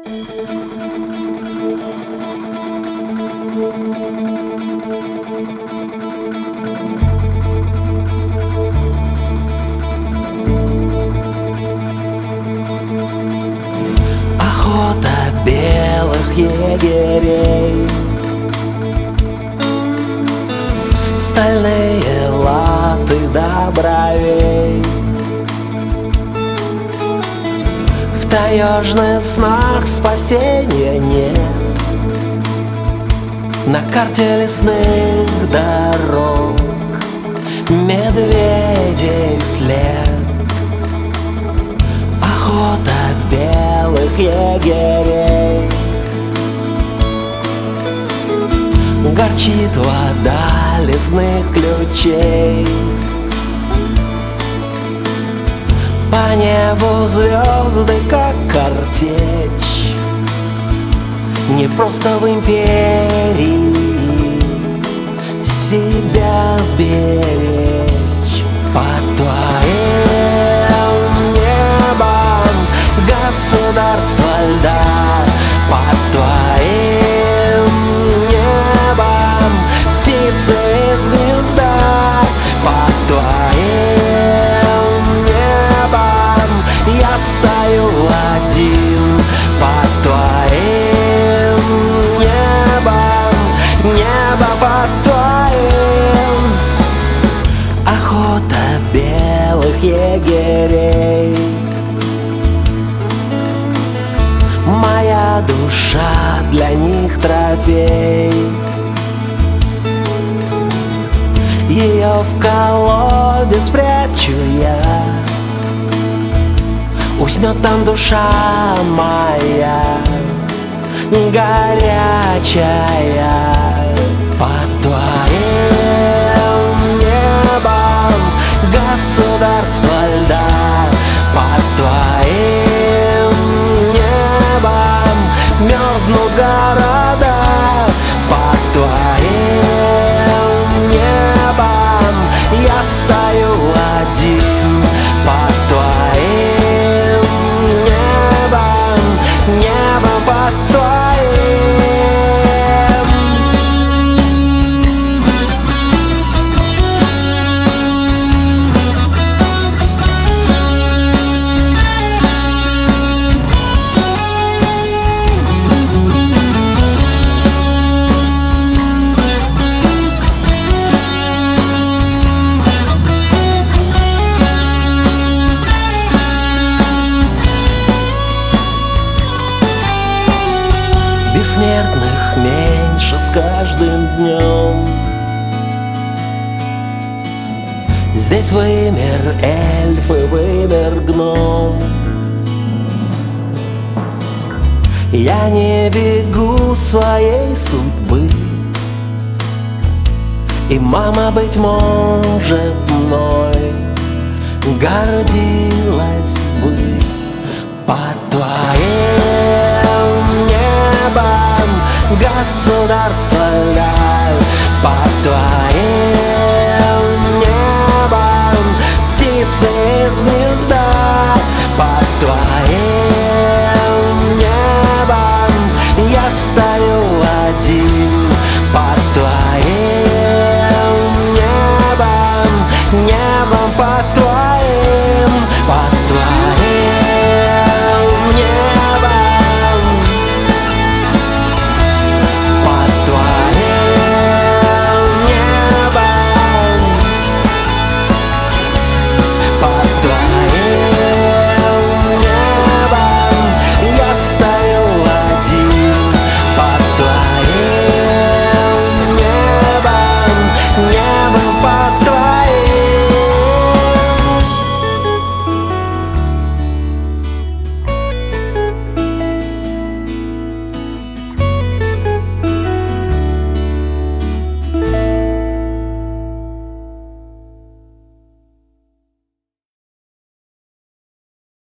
Охота белых егерей, стальные латы до бровей. В таежных снах спасения нет, на карте лесных дорог медведей след. Охота белых егерей, горчит вода лесных ключей. По небу звезды, как картечь, не просто в империи себя сберечь. Под твоим небом государство льда, под твоим небом птицы из гнезда, под твоим небом я стою один, под твоим небом, небо под твоим. Охота белых егерей, моя душа для них трофей. Ее в колодец прячу я, уснет там душа моя горячая. Под твоим небом государство льда, под твоим небом мерзнут города, под твоим небом я стою один, под твоим небом, небо под твоим. Бессмертных меньше с каждым днем. Здесь вымер эльф и вымер гном. Я не бегу своей судьбы, и мама, быть может, мной гордилась бы.